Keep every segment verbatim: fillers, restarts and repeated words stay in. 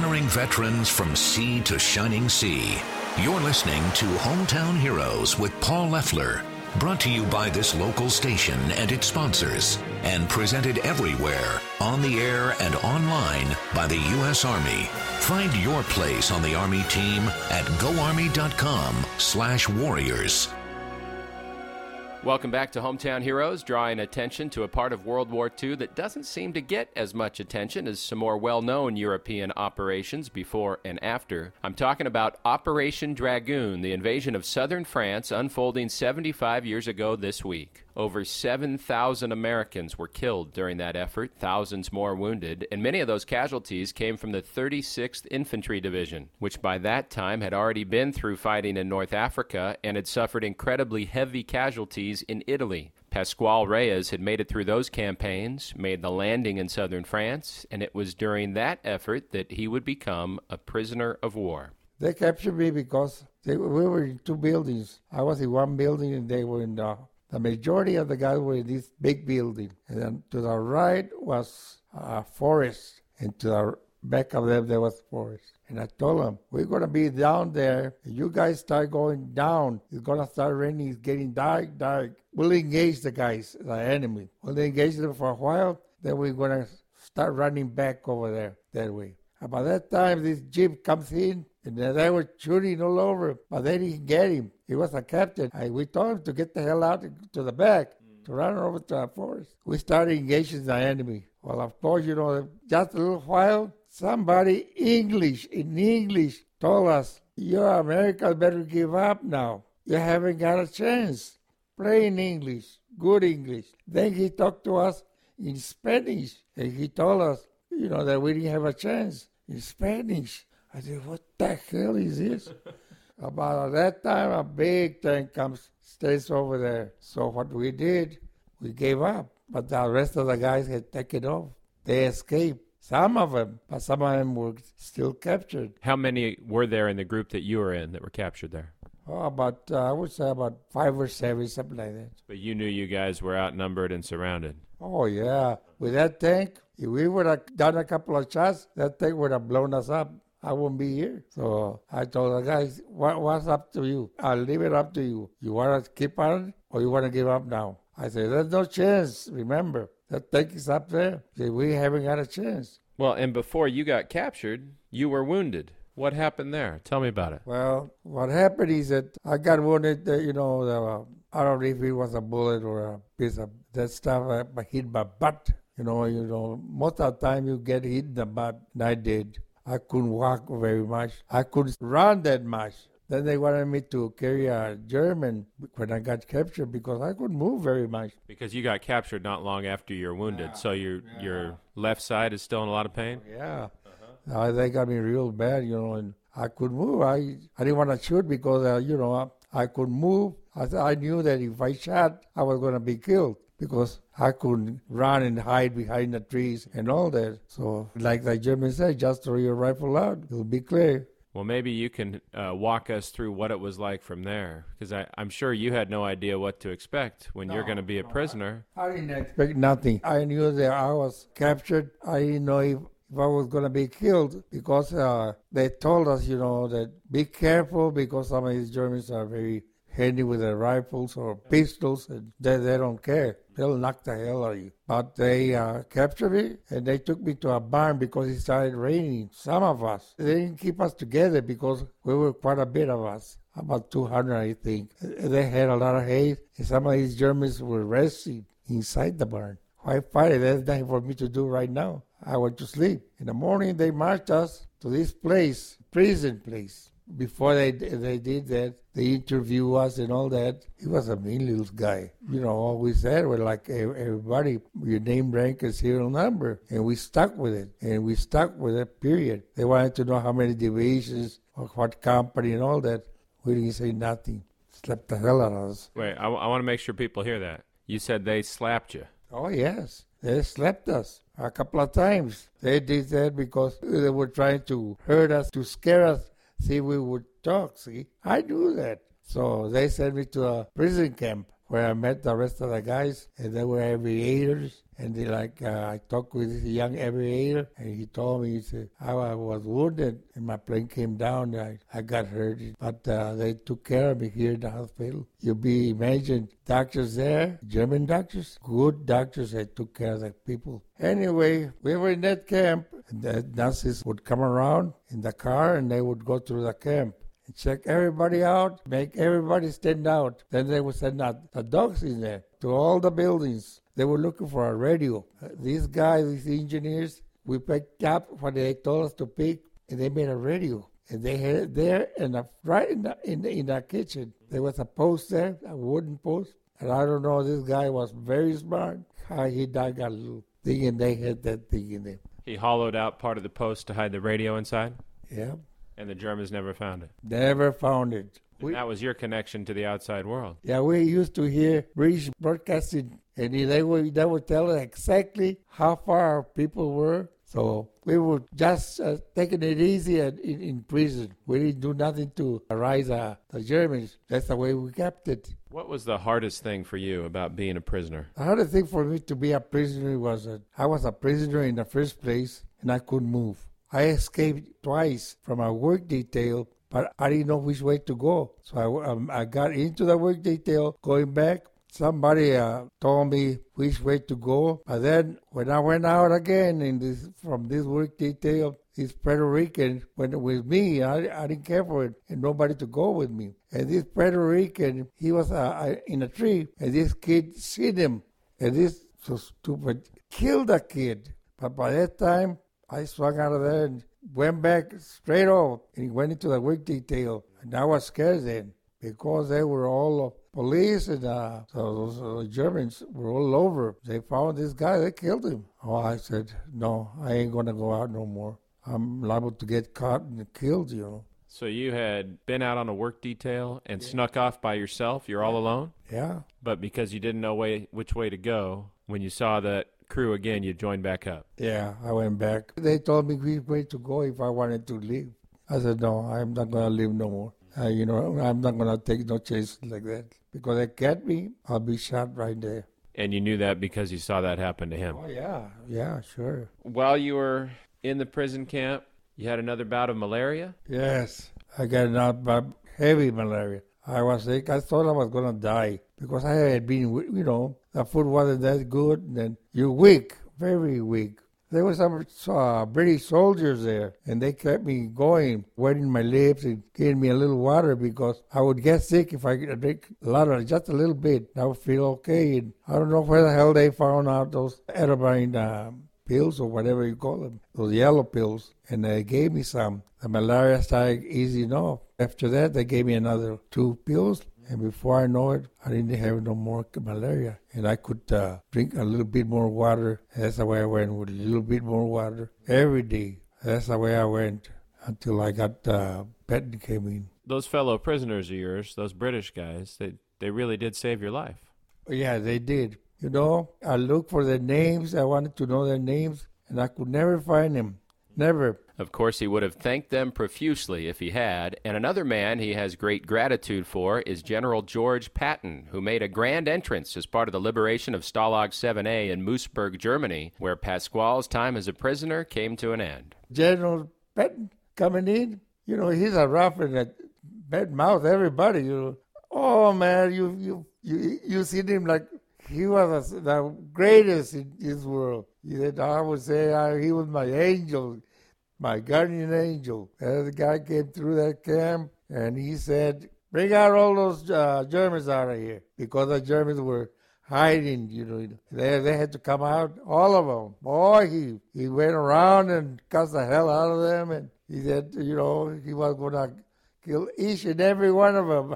honoring veterans from sea to shining sea. You're listening to Hometown Heroes with Paul Leffler, brought to you by this local station and its sponsors, and presented everywhere, on the air and online by the U S Army. Find your place on the Army team at goarmy.com slash warriors. Welcome back to Hometown Heroes, drawing attention to a part of World War Two that doesn't seem to get as much attention as some more well-known European operations before and after. I'm talking about Operation Dragoon, the invasion of southern France unfolding seventy-five years ago this week. Over seven thousand Americans were killed during that effort, thousands more wounded, and many of those casualties came from the thirty-sixth Infantry Division, which by that time had already been through fighting in North Africa and had suffered incredibly heavy casualties in Italy. Pasquale Reyes had made it through those campaigns, made the landing in southern France, and it was during that effort that he would become a prisoner of war. They captured me because they, we were in two buildings. I was in one building and they were in the The majority of the guys were in this big building. And then to the right was a forest. And to the back of them, there was forest. And I told them, we're going to be down there. If you guys start going down, it's going to start raining. It's getting dark, dark. We'll engage the guys, the enemy. We'll engage them for a while. Then we're going to start running back over there that way. And by that time, this jeep comes in. And then they were shooting all over, but they didn't get him. He was a captain. I, we told him to get the hell out to the back, mm. to run over to our forest. We started engaging the enemy. Well, of course, you know, just a little while, somebody English, in English, told us, you Americans better give up now. You haven't got a chance. Plain English, good English. Then he talked to us in Spanish, and he told us, you know, that we didn't have a chance in Spanish. I said, what the hell is this? About that time, a big tank comes, stays over there. So what we did, we gave up. But the rest of the guys had taken off. They escaped. Some of them, but some of them were still captured. How many were there in the group that you were in that were captured there? Oh, about, uh, I would say about five or seven, something like that. But you knew you guys were outnumbered and surrounded. Oh, yeah. With that tank, if we would have done a couple of shots, that tank would have blown us up. I wouldn't be here. So I told the guys, what, what's up to you? I'll leave it up to you. You want to keep on or you want to give up now? I said, there's no chance. Remember, that tank is up there. Said, we haven't got a chance. Well, and before you got captured, you were wounded. What happened there? Tell me about it. Well, what happened is that I got wounded, uh, you know, the, I don't know if it was a bullet or a piece of that stuff. I hit my butt. You know, you know, most of the time you get hit in the butt, and I did. I couldn't walk very much. I couldn't run that much. Then they wanted me to carry a German when I got captured because I couldn't move very much. Because you got captured not long after you were wounded, yeah, so your yeah. your left side is still in a lot of pain? Yeah. Uh-huh. Uh, they got me real bad, you know, and I couldn't move. I, I didn't want to shoot because, uh, you know, I, I couldn't move. I, I knew that if I shot, I was going to be killed. Because I couldn't run and hide behind the trees and all that. So, like the German said, just throw your rifle out. It'll be clear. Well, maybe you can uh, walk us through what it was like from there. Because I'm sure you had no idea what to expect when no, you're going to be a prisoner. I, I didn't expect nothing. I knew that I was captured. I didn't know if, if I was going to be killed because uh, they told us, you know, that be careful because some of these Germans are very handy with their rifles or pistols, and they, they don't care. They'll knock the hell out of you. But they uh, captured me, and they took me to a barn because it started raining. Some of us, they didn't keep us together because we were quite a bit of us, about two hundred, I think. They had a lot of hay, and some of these Germans were resting inside the barn. Why fight it? There's nothing for me to do right now. I went to sleep. In the morning, they marched us to this place, prison place. Before they they did that, they interviewed us and all that. He was a mean little guy. You know, all we said was like, everybody, your name, rank, and serial number. And we stuck with it. And we stuck with it, period. They wanted to know how many divisions, or what company and all that. We didn't say nothing. Slapped the hell out of us. Wait, I, w- I want to make sure people hear that. You said they slapped you. Oh, yes. They slapped us a couple of times. They did that because they were trying to hurt us, to scare us. See, we would talk, see. I knew that. So they sent me to a prison camp where I met the rest of the guys, and they were aviators. And they like, uh, I talked with this young aviator, and he told me, he said, how I was wounded, and my plane came down, and I, I got hurt. But uh, they took care of me here in the hospital. You be imagine doctors there, German doctors, good doctors that took care of the people. Anyway, we were in that camp, and the nurses would come around in the car, and they would go through the camp. Check everybody out, make everybody stand out. Then they would send out the dogs in there to all the buildings. They were looking for a radio. Uh, these guys, these engineers, we picked up what they told us to pick, and they made a radio. And they had it there, and the, right in the, in, the, in the kitchen, there was a post there, a wooden post. And I don't know, this guy was very smart. How he dug a little thing, and they had that thing in there. He hollowed out part of the post to hide the radio inside? Yeah. And the Germans never found it? Never found it. We, that was your connection to the outside world. Yeah, we used to hear British broadcasting, and they would, they would tell us exactly how far our people were. So we were just uh, taking it easy in, in prison. We didn't do nothing to arise uh, the Germans. That's the way we kept it. What was the hardest thing for you about being a prisoner? The hardest thing for me to be a prisoner was that I was a prisoner in the first place, and I couldn't move. I escaped twice from a work detail, but I didn't know which way to go. So I, um, I got into the work detail, going back. Somebody uh, told me which way to go. But then when I went out again in this from this work detail, this Puerto Rican went with me. I, I didn't care for it, and nobody to go with me. And this Puerto Rican, he was uh, in a tree, and this kid seen him. And this so stupid killed the kid. But by that time, I swung out of there and went back straight off and went into the work detail. And I was scared then because they were all uh, police and uh, so those uh, Germans were all over. They found this guy, they killed him. Oh, I said, no, I ain't going to go out no more. I'm liable to get caught and killed, you know. So you had been out on a work detail and yeah. snuck off by yourself? You're all alone? Yeah. But because you didn't know way, which way to go, when you saw that crew again, you joined back up? Yeah, I went back. They told me which way to go if I wanted to leave. I said, no, I'm not going to leave no more. Uh, you know, I'm not going to take no chances like that. Because they get me, I'll be shot right there. And you knew that because you saw that happen to him? Oh, yeah. Yeah, sure. While you were in the prison camp, you had another bout of malaria? Yes. I got an bout of heavy malaria. I was sick. I thought I was going to die because I had been, you know, the food wasn't that good. And then you're weak, very weak. There were some uh, British soldiers there, and they kept me going, wetting my lips and giving me a little water because I would get sick if I could drink a lot of just a little bit. I would feel okay. And I don't know where the hell they found out those Atabine uh, pills or whatever you call them, those yellow pills, and they gave me some. The malaria started easy enough. After that, they gave me another two pills. And before I know it, I didn't have no more malaria. And I could uh, drink a little bit more water. That's the way I went, with a little bit more water every day. That's the way I went until I got uh, Benton came in. Those fellow prisoners of yours, those British guys, they, they really did save your life. Yeah, they did. You know, I looked for their names. I wanted to know their names, and I could never find them. Never. Of course, he would have thanked them profusely if he had, and another man he has great gratitude for is General George Patton, who made a grand entrance as part of the liberation of Stalag seven A in Moosburg, Germany, where Pasquale's time as a prisoner came to an end. General Patton coming in, you know, he's a rough and a bad mouth, everybody, you know. Oh, man, you you you, you see him like he was a, the greatest in this world. He said, I would say uh, he was my angel, my guardian angel. And the guy came through that camp, and he said, bring out all those uh, Germans out of here, because the Germans were hiding, you know. They, they had to come out, all of them. Boy, he, he went around and cussed the hell out of them, and he said, you know, he was going to kill each and every one of them.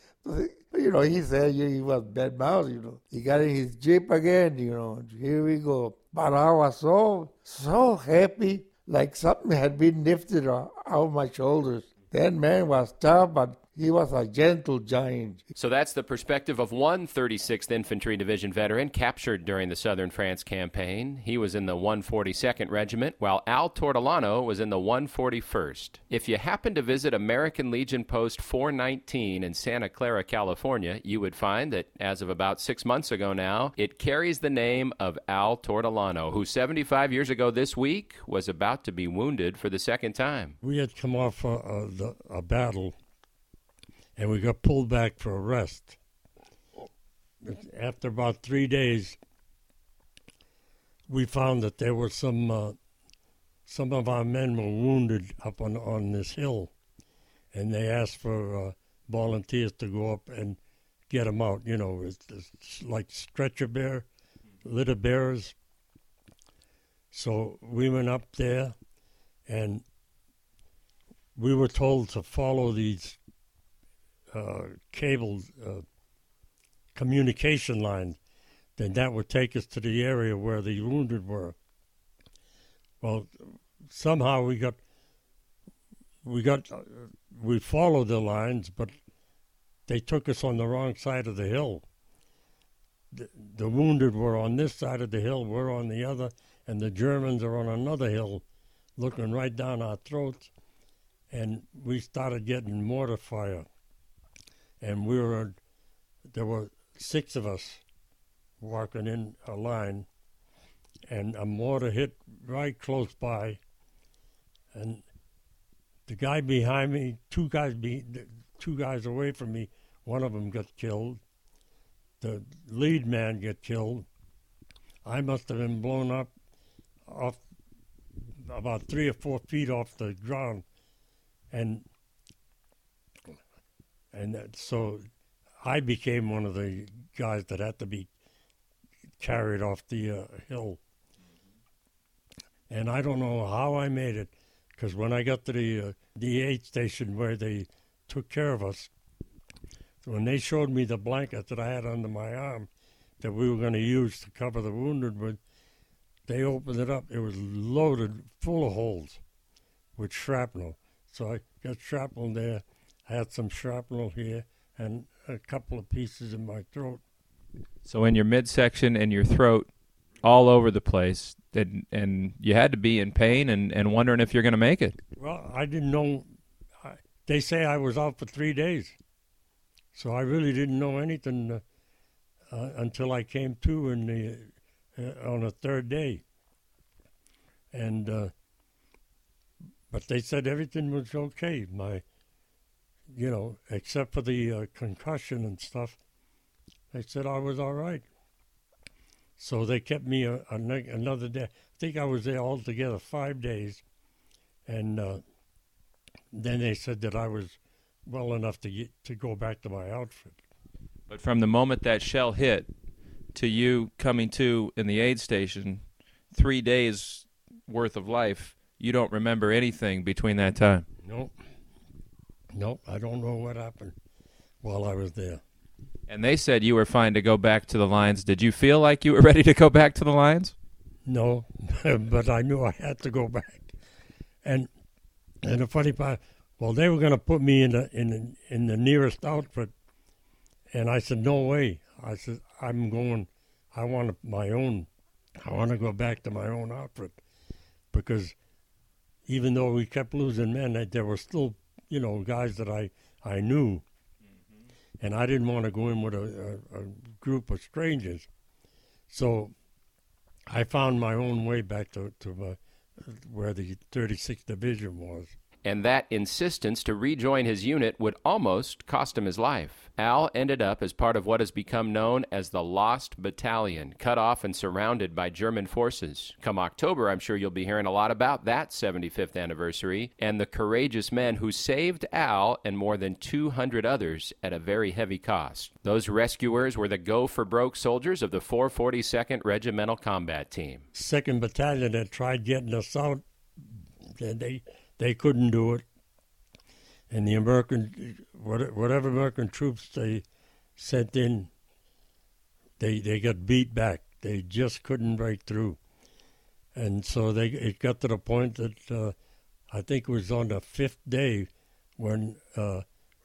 You know, he said he was bad mouth, you know. He got in his jeep again, you know. Here we go. But I was so, so happy, like something had been lifted out of my shoulders. That man was tough, but He was a gentle giant. So that's the perspective of one thirty-sixth Infantry Division veteran captured during the Southern France campaign. He was in the one forty-second Regiment, while Al Tortolano was in the one forty-first. If you happen to visit American Legion Post four nineteen in Santa Clara, California, you would find that as of about six months ago now, it carries the name of Al Tortolano, who seventy-five years ago this week was about to be wounded for the second time. We had come off a, a, the, a battle, and we got pulled back for a rest. After about three days, we found that there were some uh, some of our men were wounded up on, on this hill, and they asked for uh, volunteers to go up and get them out. You know, it's, it's like stretcher bear, litter bearers. So we went up there, and we were told to follow these Uh, cable uh, communication line, then that would take us to the area where the wounded were. Well, somehow we got we got uh, we followed the lines, but they took us on the wrong side of the hill. The, the wounded were on this side of the hill, we're on the other, and the Germans are on another hill, looking right down our throats, and we started getting mortar fire. And we were, there were six of us walking in a line, and a mortar hit right close by. And the guy behind me, two guys be, two guys away from me, one of them got killed. The lead man got killed. I must have been blown up off about three or four feet off the ground, and. And that, so I became one of the guys that had to be carried off the uh, hill. And I don't know how I made it, because when I got to the uh, the aid station where they took care of us, when they showed me the blanket that I had under my arm that we were going to use to cover the wounded with, they opened it up. It was loaded full of holes with shrapnel. So I got shrapnel there. I had some shrapnel here and a couple of pieces in my throat. So in your midsection and your throat, all over the place, and, and you had to be in pain and, and wondering if you're going to make it. Well, I didn't know. I, they say I was out for three days. So I really didn't know anything uh, uh, until I came to in the, uh, on the third day. And uh, but they said everything was okay. My You know, except for the uh, concussion and stuff, they said I was all right. So they kept me a, a ne- another day. I think I was there altogether five days. And uh, then they said that I was well enough to get, to go back to my outfit. But from the moment that shell hit to you coming to in the aid station, three days worth of life, you don't remember anything between that time? Nope. Nope, I don't know what happened while I was there. And they said you were fine to go back to the lines. Did you feel like you were ready to go back to the lines? No, but I knew I had to go back. And and the funny part, well, they were going to put me in the in the, in the nearest outfit, and I said, no way. I said, I'm going. I want my own. I want to go back to my own outfit, because even though we kept losing men, there were still, you know, guys that I, I knew, mm-hmm. and I didn't want to go in with a, a, a group of strangers. So I found my own way back to, to my, where the thirty-sixth Division was. And that insistence to rejoin his unit would almost cost him his life. Al ended up as part of what has become known as the Lost Battalion, cut off and surrounded by German forces. Come October, I'm sure you'll be hearing a lot about that seventy-fifth anniversary and the courageous men who saved Al and more than two hundred others at a very heavy cost. Those rescuers were the go-for-broke soldiers of the four forty-second Regimental Combat Team. Second Battalion had tried getting us out, and they... They couldn't do it, and the American, whatever American troops they sent in, they they got beat back. They just couldn't break through, and so they it got to the point that uh, I think it was on the fifth day when uh,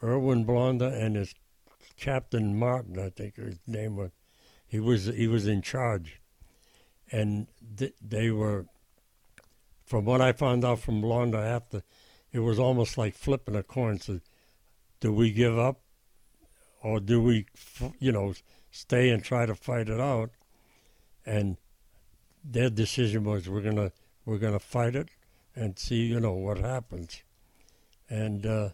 Erwin Blonder and his Captain Martin, I think his name was. He was he was in charge, and th- they were. From what I found out from Blonder after, it was almost like flipping a coin. So, do we give up, or do we, you know, stay and try to fight it out? And their decision was we're gonna we're gonna fight it and see, you know, what happens. And uh,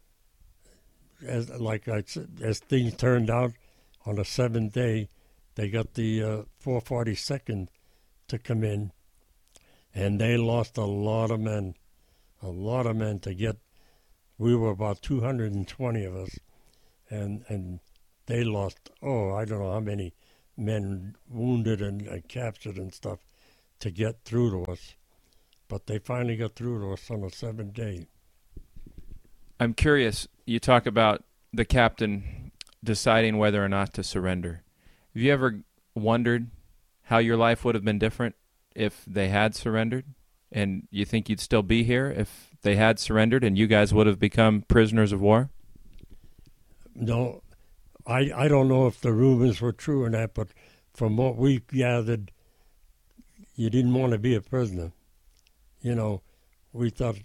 as like I said, as things turned out, on the seventh day, they got the uh, four forty-second to come in, and they lost a lot of men, a lot of men to get. We were about two hundred twenty of us, and and they lost, oh, I don't know how many men wounded and, and captured and stuff to get through to us. But they finally got through to us on the seventh day. I'm curious, you talk about the captain deciding whether or not to surrender. Have you ever wondered how your life would have been different if they had surrendered? And you think you'd still be here if they had surrendered and you guys would have become prisoners of war? No, I, I don't know if the rumors were true or not, but from what we gathered, you didn't want to be a prisoner. You know, we thought,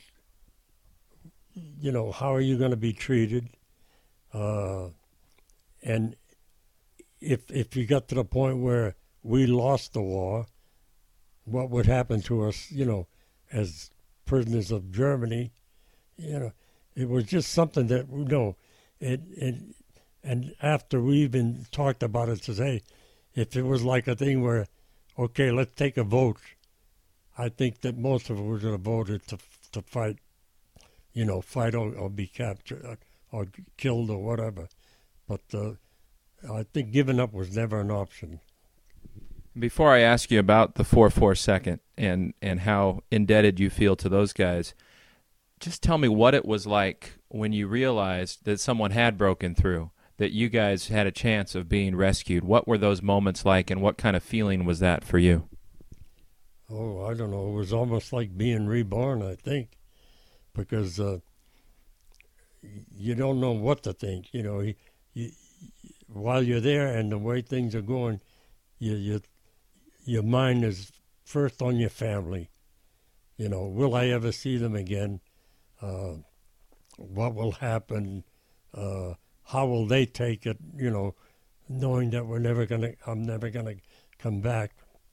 you know, how are you going to be treated? Uh, and if if you got to the point where we lost the war, what would happen to us, you know, as prisoners of Germany? You know, it was just something that, you know, it, it and after we even talked about it, says, hey, if it was like a thing where, okay, let's take a vote, I think that most of us would have voted to to fight, you know, fight or, or be captured or, or killed or whatever. But uh, I think giving up was never an option. Before I ask you about the four forty-second and, and how indebted you feel to those guys, just tell me what it was like when you realized that someone had broken through, that you guys had a chance of being rescued. What were those moments like, and what kind of feeling was that for you? Oh, I don't know. It was almost like being reborn, I think, because uh, you don't know what to think. You know, you, you, while you're there and the way things are going, you, you, your mind is first on your family. You know, will I ever see them again? Uh, what will happen? Uh, how will they take it? You know, knowing that we're never gonna, I'm never gonna come back.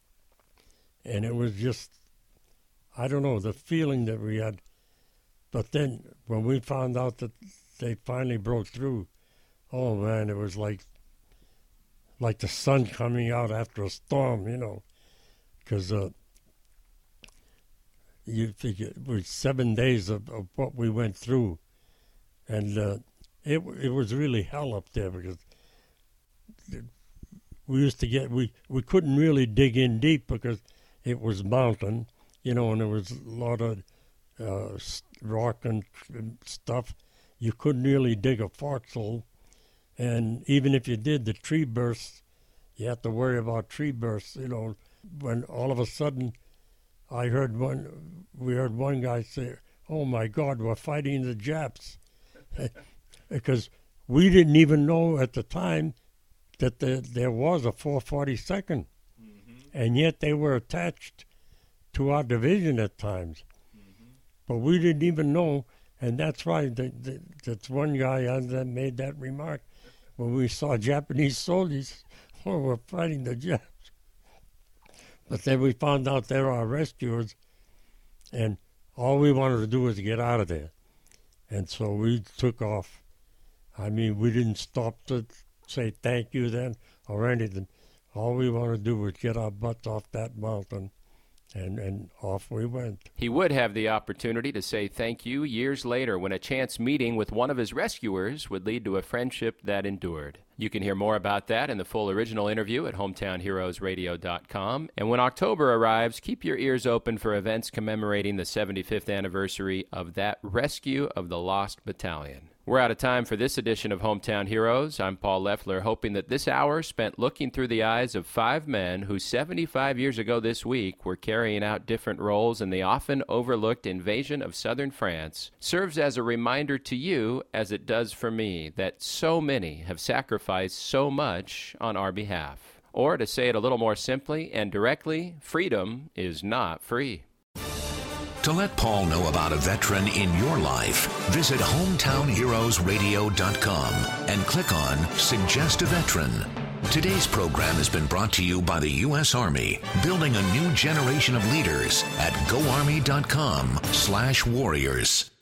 And it was just, I don't know, the feeling that we had. But then when we found out that they finally broke through, oh man, it was like like the sun coming out after a storm, you know, because uh, you figure it was seven days of, of what we went through, and uh, it it was really hell up there because we used to get we we couldn't really dig in deep because it was mountain, you know, and there was a lot of uh, rock and stuff. You couldn't really dig a foxhole. And even if you did, the tree bursts, you had to worry about tree bursts, you know. When all of a sudden I heard one, we heard one guy say, oh my God, we're fighting the Japs. Because we didn't even know at the time that there, there was a four forty-second. And yet they were attached to our division at times. Mm-hmm. But we didn't even know, and that's why the, the, that's one guy that made that remark. When we saw Japanese soldiers, oh, we're fighting the Japs. But then we found out they were our rescuers, and all we wanted to do was get out of there. And so we took off. I mean, we didn't stop to say thank you then or anything. All we wanted to do was get our butts off that mountain, and, and off we went. He would have the opportunity to say thank you years later when a chance meeting with one of his rescuers would lead to a friendship that endured. You can hear more about that in the full original interview at hometown heroes radio dot com. And when October arrives, keep your ears open for events commemorating the seventy-fifth anniversary of that rescue of the Lost Battalion. We're out of time for this edition of Hometown Heroes. I'm Paul Leffler, hoping that this hour spent looking through the eyes of five men who seventy-five years ago this week were carrying out different roles in the often overlooked invasion of southern France serves as a reminder to you, as it does for me, that so many have sacrificed so much on our behalf. Or, to say it a little more simply and directly, freedom is not free. To let Paul know about a veteran in your life, visit hometown heroes radio dot com and click on Suggest a Veteran. Today's program has been brought to you by the U S Army, building a new generation of leaders at go army dot com slash warriors.